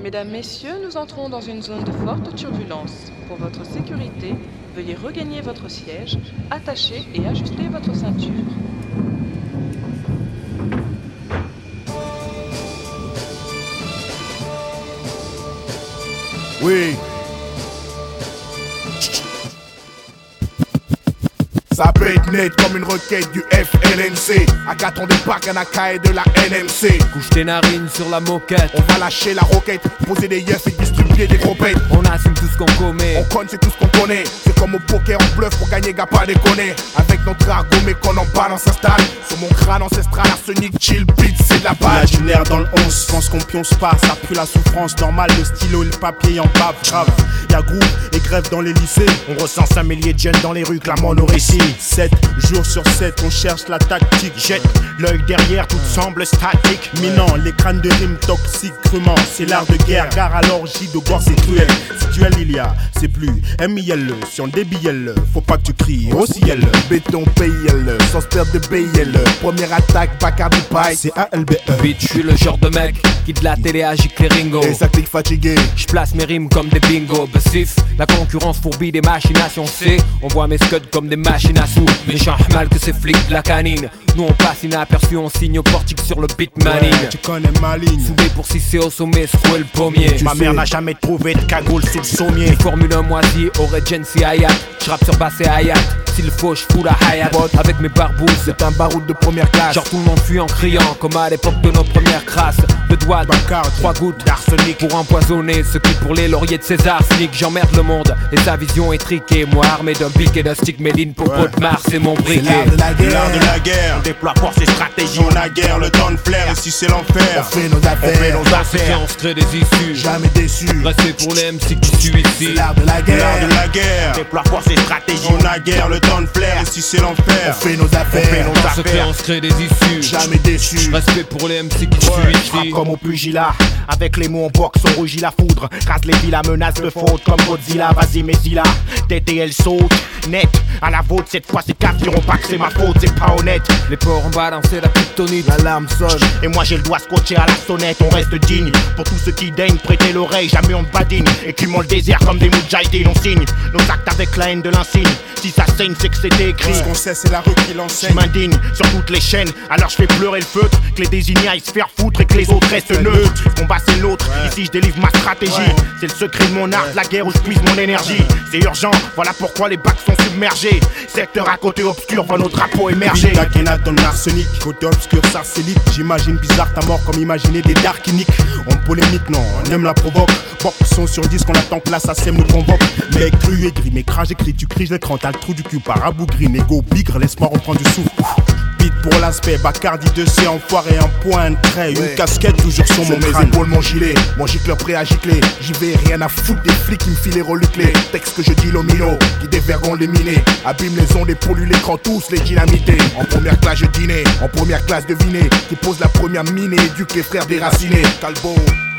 Mesdames, Messieurs, nous entrons dans une zone de forte turbulence. Pour votre sécurité, veuillez regagner votre siège, attacher et ajuster votre ceinture. Oui. Ça peut être net comme une requête du FLNC. À 4 ans de parc, un AK et de la NMC. Couche tes narines sur la moquette. On va lâcher la roquette, poser des yeux et distribuer des gros pètes. On assume tout ce qu'on commet. On conne, c'est tout ce qu'on connaît. C'est comme au poker, on bluffe pour gagner, gars, pas déconner. Avec notre argot, mais qu'on en balance s'installe. Sur mon crâne ancestral, arsenic, chill, beat, c'est de la balle. Imaginaire dans le 11, pense qu'on pionce pas. Ça pue la souffrance normale, le stylo et le papier en bave grave. Y'a groupe et grève dans les lycées. On recense un millier de jeunes dans les rues, clamant nos récits. 7 jours sur 7, on cherche la tactique. Jette l'œil derrière, tout semble statique. Minant les crânes de rimes toxiques, crûment. C'est l'art de guerre, gare à l'orgie de gore, c'est cruel. Si tu il y a, c'est plus M-I-L-E. Si on débille-le, faut pas que tu cries aussi elle. Béton, paye-le, sans se perdre de paye-le. Première attaque, Bacardi Pie, c'est A-L-B-E. Bitch, je suis le genre de mec qui de la télé agit les ringo. Et ça clique fatigué. J'place mes rimes comme des bingos. Bessif, la concurrence fourbit des machinations. C'est, on voit mes scuds comme des machines à sous. Méchant mal que ces flics de la canine. Nous on passe inaperçu, on signe au portique sur le beat manine. Ouais, tu connais ma ligne. Soudé pour sucer au sommet, secouer le pommier. Ma mère n'a jamais trouvé de cagoule sous le sommier. Les Formule 1 moisi, Regency Hayat. J'rappe sur basse et Hayat. S'il faut, j'fous la Hayat. Avec mes barbouzes, c'est un baroud de première classe. Genre tout le monde fuit en criant, comme à l'époque de nos premières crasses. 2 doigts, Bacard, 3 gouttes d'arsenic pour empoisonner ceux qui pour les lauriers de César snique. J'emmerde le monde et sa vision est triquée. Moi armé d'un bic et d'un stick Méline pour de Mars, c'est mon briquet. L'art de la guerre, l'art de la guerre. On déploie force et stratégie. On a guerre, le temps de flair. Et si c'est l'enfer, on fait nos affaires. On se crée des issues. Jamais déçu. Restez pour les MC qui suivent ici. L'art de la guerre, l'art de la guerre. On déploie force et stratégie. On a guerre, le temps de flair. Et si c'est l'enfer, on fait nos affaires. On se crée des issues. Jamais déçu. Respect pour les MC qui suivent ici. Comme au pugilat. Avec les mots en boxe, on rougit la foudre. Rase les villas, menace de faute comme Godzilla. Vas-y, Messila, TTL saute. Net, à la vôtre, cette fois ces cartes diront pas que c'est ma faute, c'est pas honnête. Les porcs ont balancé la kryptonite. L'alarme sonne. Et moi j'ai le doigt scotché à la sonnette. On reste digne. Pour tous ceux qui daignent prêter l'oreille, jamais on ne badine. Écumons le désert comme des moudjahidines. On signe nos actes avec la haine de l'insigne. Si ça saigne, c'est que c'était écrit. Ce qu'on sait, c'est la rue qui l'enseigne. Je m'indigne sur toutes les chaînes. Alors je fais pleurer le feutre. Que les désignés aillent se faire foutre et que les autres restent neutres. Ce combat c'est l'autre. Ici je délivre ma stratégie. C'est le secret de mon art, la guerre où je puise mon énergie. C'est urgent, voilà pourquoi les bacs sont submergés. Secteur à côté obscur, voit nos drapeaux émerger. La Kenat dans l'arsenic, côté obscur, sarcélique. J'imagine bizarre ta mort comme imaginer des darkiniques. On polémique, non, on aime la provoque. Bok, son sur 10 qu'on attend que l'assassin nous convoque. Mec cru et gris, mes crash écrit, tu cries l'écran, t'as le trou du cul par abougri. Négo bigre, laisse-moi reprendre du souffle. Pour l'aspect, Bacardi 2C, enfoiré, un point, un trait, une casquette toujours sur mon crâne. Mes épaules, mon gilet, mon gicleur prêt à gicler. J'y vais, rien à foutre des flics qui me filent les reluclés. Texte que je dis l'omino, qui dévergont les minés. Abîme les ondes et pollue l'écran, tous les dynamités. En première classe, je dînais, en première classe, devinez. Qui pose la première mine et éduque les frères déracinés. Calbo,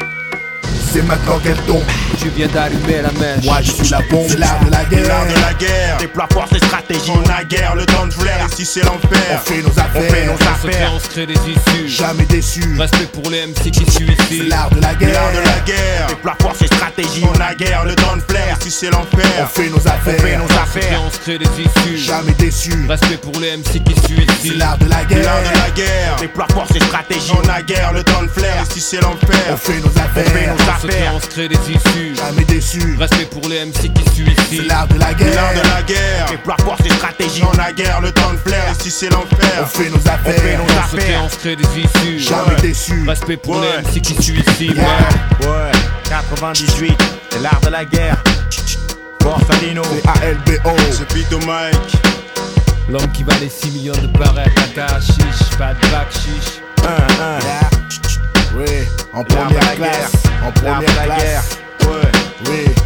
c'est maintenant qu'elle tombe. Tu viens d'allumer la mèche. Moi je suis la bombe, l'art de la guerre. L'art de la guerre. Déploie force et stratégie. On a guerre, le temps de flair. Et si c'est l'enfer, on fait nos affaires. On se crée des issues. Jamais déçu. Respect pour les MC qui suivent ici. C'est l'art de la guerre. L'art de la guerre. Déploie force et stratégie. On a guerre, le temps de flair. Et si c'est l'enfer, on fait nos affaires. On se crée des issues. Jamais déçu. Respect pour les MC qui suivent ici. C'est l'art de la guerre. L'art de la guerre. Déploie force et stratégie. On a guerre, le temps de flair. Et si c'est l'enfer, on fait nos affaires. On se crée des issues. Jamais déçu. Respect pour les MC qui suivent ici. C'est l'art de la guerre. L'art de la guerre. Déploie force et stratégie. On a guerre, le temps de flair. Et si c'est l'enfer, on fait nos affaires. On se crée des issues. Jamais déçu. Respect pour les MC qui suivent ici. Ouais. 98, c'est l'art de la guerre. Borsalino, c'est ALBO, c'est Pito Mike. L'homme qui valait 6 millions de barrettes, caca, chiche, pas de bac, chiche. Oui, en première classe, en première classe. Ouais. Oui.